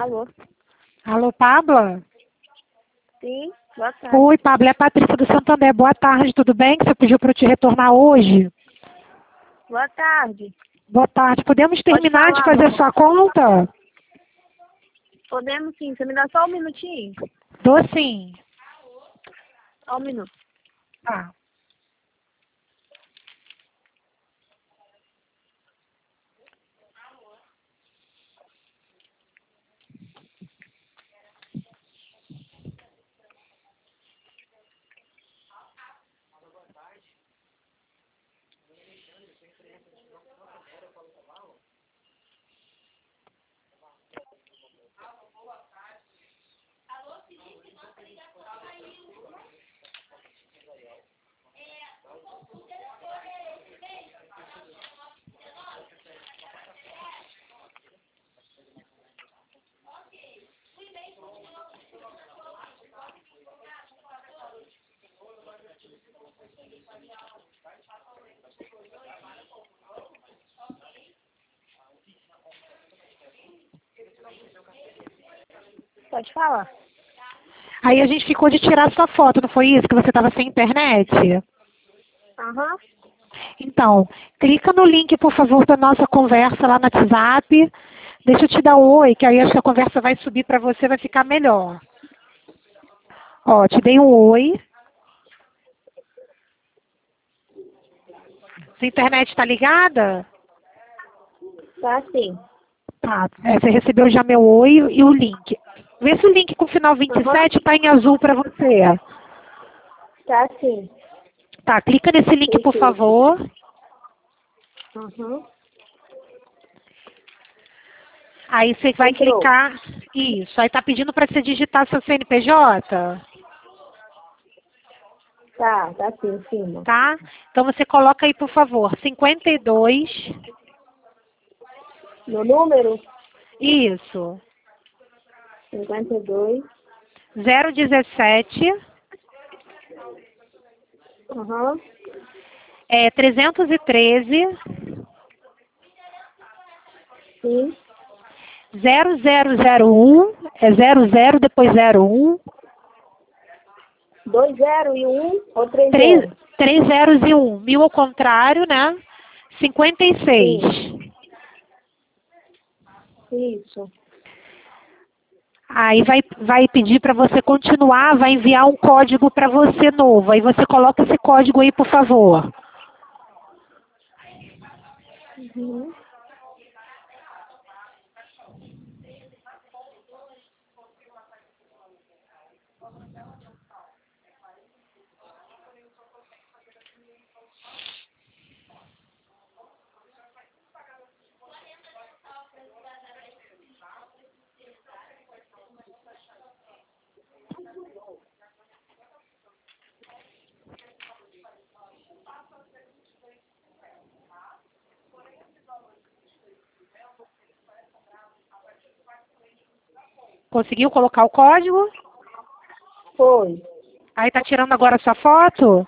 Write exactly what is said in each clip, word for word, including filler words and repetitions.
Alô? Alô, Pabla? Sim, boa tarde. Oi, Pablo, é a Patrícia do Santander. Boa tarde, tudo bem? Você pediu para eu te retornar hoje? Boa tarde. Boa tarde. Podemos Pode terminar de falar, fazer mamãe. sua conta? Podemos sim, você me dá só um minutinho? Dou sim. Só um minuto. Tá. Pode falar. Aí a gente ficou de tirar sua foto, não foi isso? Que você estava sem internet? Aham. Então, clica no link, por favor, da nossa conversa lá no WhatsApp. Deixa eu te dar um oi, que aí acho que a conversa vai subir para você, vai ficar melhor. Ó, te dei um oi. Sua internet está ligada? Tá sim. Tá, é, você recebeu já meu oi e o link. Vê se o link com o final vinte e sete está em azul para você. Tá sim. Tá, clica nesse link, por Cliquei aqui. favor. Uhum. Aí você vai Entrou. clicar. Isso, aí tá pedindo para você digitar seu C N P J, Tá, tá sim, em cima. tá? Então você coloca aí, por favor, cinquenta e dois. Meu número? Isso. cinquenta e dois. zero dezessete. Aham. É trezentos e treze. Sim. zero zero zero um. É zero zero depois zero um. Dois zero e um ou três Três, zero? três zeros e um. Mil ao contrário, né? cinquenta e seis. Sim. Isso. Aí vai, vai pedir para você continuar, vai enviar um código para você novo. Aí você coloca esse código aí, por favor. Uhum. Conseguiu colocar o código? Foi. Aí tá tirando agora a sua foto?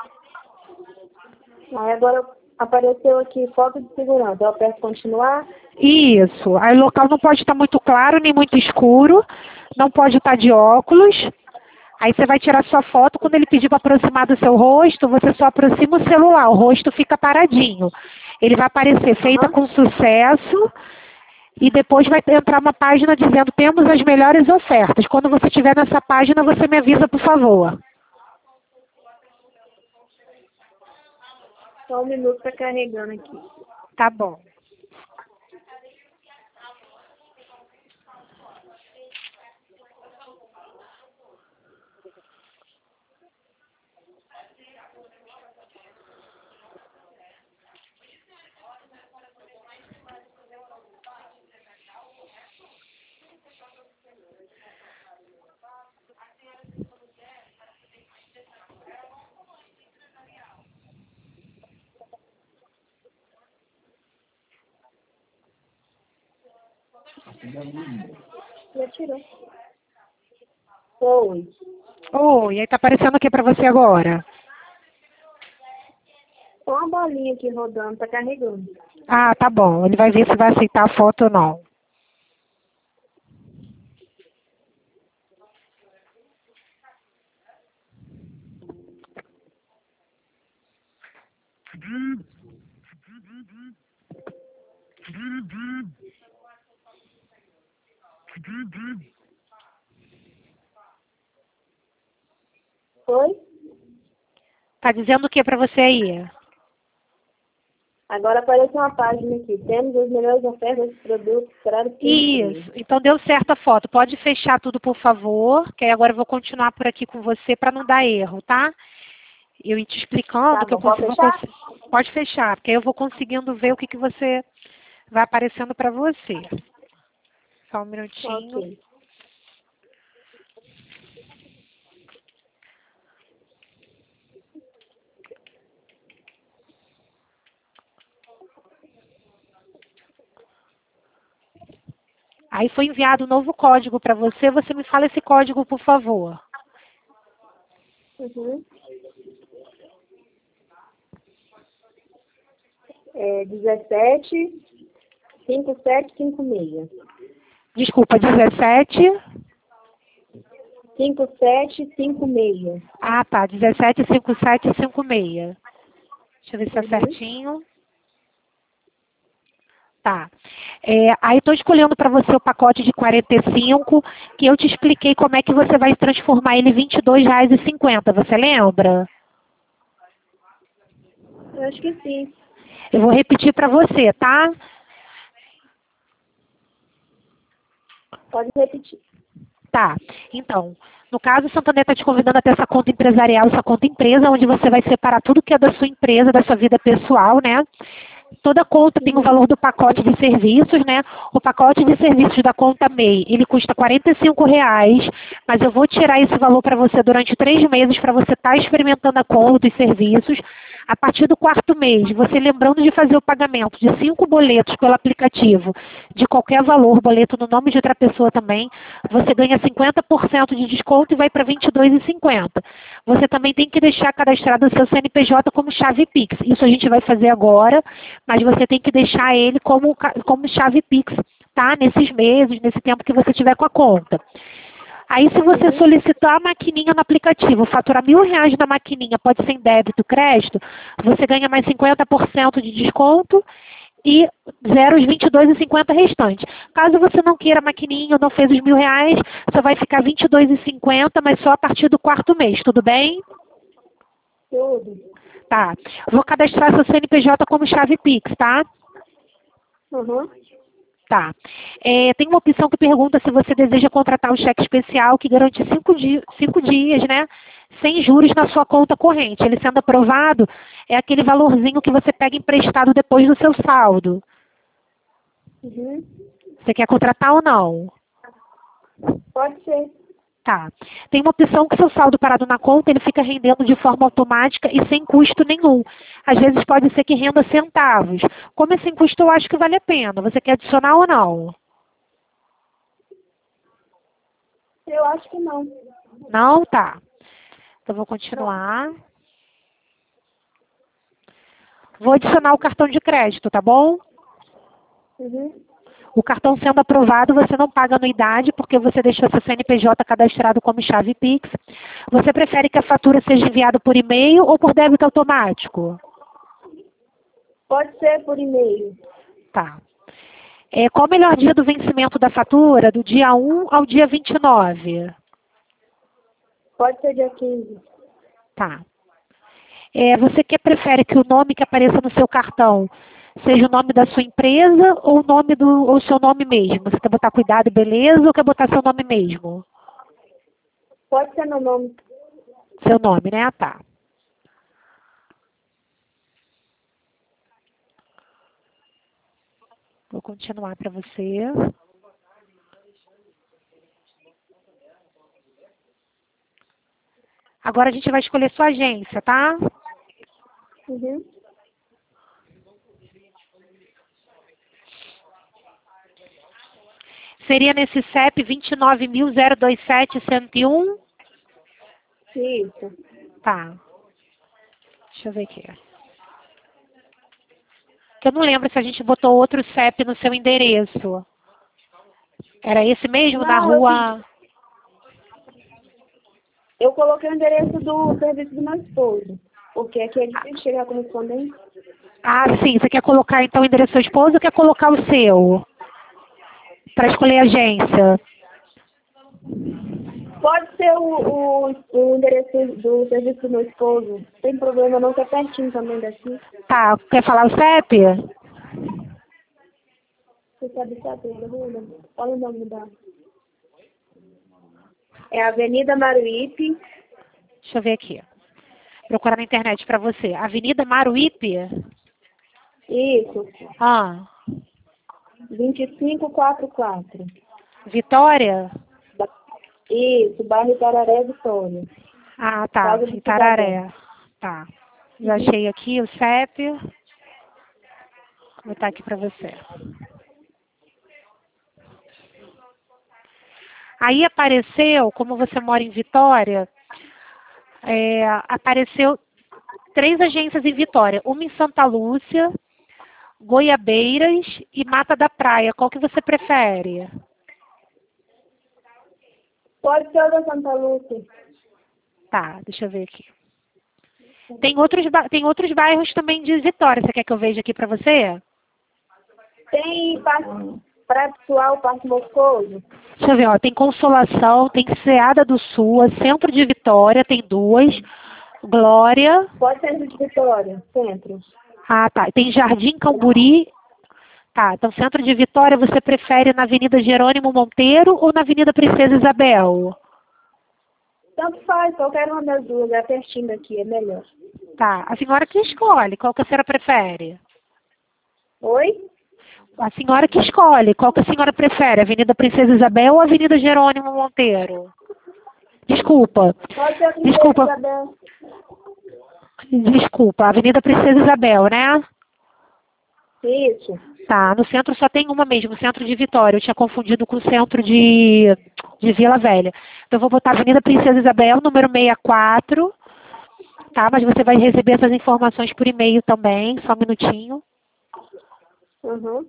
Aí agora apareceu aqui foto de segurança. Eu aperto continuar. Isso. Aí o local não pode estar muito claro nem muito escuro. Não pode estar de óculos. Aí você vai tirar sua foto. Quando ele pedir para aproximar do seu rosto, você só aproxima o celular. O rosto fica paradinho. Ele vai aparecer feita Aham. com sucesso. E depois vai entrar uma página dizendo temos as melhores ofertas. Quando você estiver nessa página, você me avisa, por favor. Só um minuto, tá carregando aqui. Tá bom. Já tirou. Foi. Oi, aí tá aparecendo o que para você agora? Só uma bolinha aqui rodando, tá carregando. Ah, tá bom. Ele vai ver se vai aceitar a foto ou não. Foi? Tá dizendo o que para você aí? Agora apareceu uma página aqui. Temos as melhores ofertas de produtos para o Isso. Então deu certo a foto. Pode fechar tudo, por favor, que aí agora eu vou continuar por aqui com você para não dar erro, tá? Eu ia te explicando Tá que eu bom, pode consigo... fechar? cons- Pode fechar, porque aí eu vou conseguindo ver o que, que você vai aparecendo para você. Só um minutinho. Ok. Aí foi enviado um novo código para você. Você me fala esse código, por favor. Uhum. É dezessete, cinco sete cinco seis. Desculpa, dezessete. cinco sete cinco seis. Ah, tá. dezessete cinco sete cinco seis. Deixa eu ver se é Uhum. certinho. Tá. É, aí estou escolhendo para você o pacote de quarenta e cinco, que eu te expliquei como é que você vai transformar ele em vinte e dois reais e cinquenta. Você lembra? Eu acho que sim. Eu vou repetir para você, tá? Pode repetir. Tá. Então, no caso, o Santander está te convidando a ter essa conta empresarial, essa conta empresa, onde você vai separar tudo que é da sua empresa, da sua vida pessoal, né? Toda conta tem o valor do pacote de serviços, né? O pacote de serviços da conta M E I, ele custa quarenta e cinco reais, mas eu vou tirar esse valor para você durante três meses para você estar experimentando a conta e serviços. A partir do quarto mês, você lembrando de fazer o pagamento de cinco boletos pelo aplicativo, de qualquer valor, boleto no nome de outra pessoa também, você ganha cinquenta por cento de desconto e vai para vinte e dois reais e cinquenta. Você também tem que deixar cadastrado o seu C N P J como chave Pix. Isso a gente vai fazer agora, mas você tem que deixar ele como, como chave Pix, tá? Nesses meses, nesse tempo que você tiver com a conta. Aí, se você solicitar a maquininha no aplicativo, faturar mil reais na maquininha, pode ser em débito, crédito, você ganha mais cinquenta por cento de desconto e zero os vinte e dois reais e cinquenta restantes. Caso você não queira a maquininha ou não fez os mil reais, só vai ficar vinte e dois reais e cinquenta, mas só a partir do quarto mês, tudo bem? Tudo. Tá. Vou cadastrar seu C N P J como chave Pix, tá? Uhum. Tá. É, tem uma opção que pergunta se você deseja contratar um cheque especial que garante cinco, di cinco dias, né? Sem juros na sua conta corrente. Ele sendo aprovado, é aquele valorzinho que você pega emprestado depois do seu saldo. Uhum. Você quer contratar ou não? Pode ser. Tá. Tem uma opção que seu saldo parado na conta, ele fica rendendo de forma automática e sem custo nenhum. Às vezes pode ser que renda centavos. Como é sem custo, eu acho que vale a pena. Você quer adicionar ou não? Eu acho que não. Não? Tá. Então vou continuar. Vou adicionar o cartão de crédito, tá bom? Uhum. O cartão sendo aprovado, você não paga anuidade, porque você deixou seu C N P J cadastrado como chave Pix. Você prefere que a fatura seja enviada por e-mail ou por débito automático? Pode ser por e-mail. Tá. É, qual o melhor dia do vencimento da fatura? Do dia um ao dia vinte e nove? Pode ser dia quinze. Tá. É, você que prefere que o nome que apareça no seu cartão seja o nome da sua empresa ou o nome do ou o seu nome mesmo? Você quer botar cuidado e beleza ou quer botar seu nome mesmo? Pode ser meu nome. Seu nome, né? Ah, tá. Vou continuar para você. Agora a gente vai escolher sua agência, tá? Uhum. Seria nesse C E P vinte e nove mil zero dois sete cento e um? Isso. Tá. Deixa eu ver aqui. Que eu não lembro se a gente botou outro C E P no seu endereço. Era esse mesmo, Não, na eu rua... Eu coloquei o endereço do serviço do meu esposo, porque aqui é difícil chegar a correspondente. Ah, sim. Você quer colocar então o endereço do seu esposo ou quer colocar o seu? Para escolher a agência. Pode ser o, o, o endereço do serviço do meu esposo. Não tem problema não, que é pertinho também daqui. Tá, quer falar o C E P? Você sabe saber, Rula? Fala o nome da... É Avenida Maruípe. Deixa eu ver aqui. Procurar na internet pra você. Avenida Maruípe? Isso. Ah. vinte e cinco quarenta e quatro. Vitória? Isso, bairro Itararé, Vitória. Ah, tá. Casa do Itararé. Tá. Já achei aqui o C E P. Vou botar aqui pra você. Aí apareceu, como você mora em Vitória, é, apareceu três agências em Vitória. Uma em Santa Lúcia, Goiabeiras e Mata da Praia. Qual que você prefere? Pode ser o da Santa Lúcia. Tá, deixa eu ver aqui. Tem outros, ba- tem outros bairros também de Vitória. Você quer que eu veja aqui pra você? Tem Parque Praia Pessoal, Parque Moscoso. Deixa eu ver, ó. Tem Consolação, tem Ceada do Sul, Centro de Vitória, tem duas. Glória. Pode ser Centro de Vitória, centro. Ah, tá. Tem Jardim Camburi. Tá, então Centro de Vitória você prefere na Avenida Jerônimo Monteiro ou na Avenida Princesa Isabel? Tanto faz, qualquer uma das duas, é pertinho daqui, é melhor. Tá, a senhora que escolhe, qual que a senhora prefere? Oi? A senhora que escolhe, qual que a senhora prefere? Avenida Princesa Isabel ou Avenida Jerônimo Monteiro? Desculpa. Pode ser a Princesa Desculpa. Isabel. Desculpa, Avenida Princesa Isabel, né? Isso. Tá, no centro só tem uma mesmo, Centro de Vitória. Eu tinha confundido com o centro de, de Vila Velha. Então eu vou botar Avenida Princesa Isabel, número sessenta e quatro. Tá, mas você vai receber essas informações por e-mail também, só um minutinho. Uhum.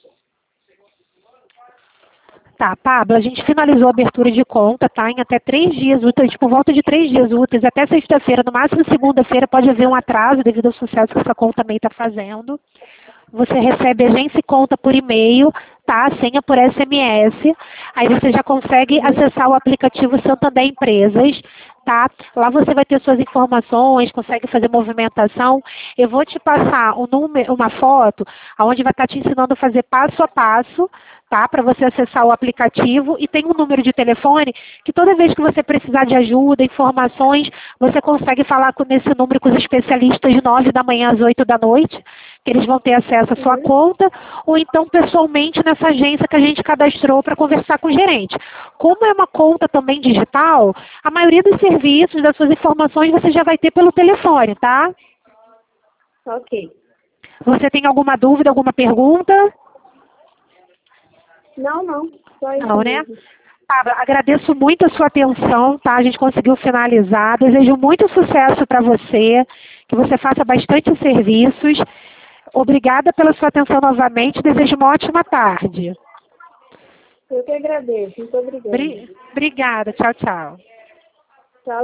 Tá, Pablo, a gente finalizou a abertura de conta, tá? Em até três dias úteis, por volta de três dias úteis, até sexta-feira, no máximo segunda-feira, pode haver um atraso devido ao sucesso que essa conta também está fazendo. Você recebe agência e conta por e-mail, tá? A senha por S M S. Aí você já consegue acessar o aplicativo Santander Empresas, tá? Lá você vai ter suas informações, consegue fazer movimentação. Eu vou te passar um número, uma foto, onde vai estar te ensinando a fazer passo a passo, tá? Para você acessar o aplicativo. E tem um número de telefone que toda vez que você precisar de ajuda, informações, você consegue falar com nesse número com os especialistas de nove da manhã às oito da noite, que eles vão ter acesso à sua conta, ou então pessoalmente nessa agência que a gente cadastrou para conversar com o gerente. Como é uma conta também digital, a maioria dos serviços, das suas informações, você já vai ter pelo telefone, tá? Ok. Você tem alguma dúvida, alguma pergunta? Não, não. Só isso Não, né? mesmo. Pablo, agradeço muito a sua atenção, tá? A gente conseguiu finalizar. Desejo muito sucesso para você, que você faça bastante serviços. Obrigada pela sua atenção novamente. Desejo uma ótima tarde. Eu que agradeço. Muito obrigada. Bri- Obrigada. Tchau, tchau.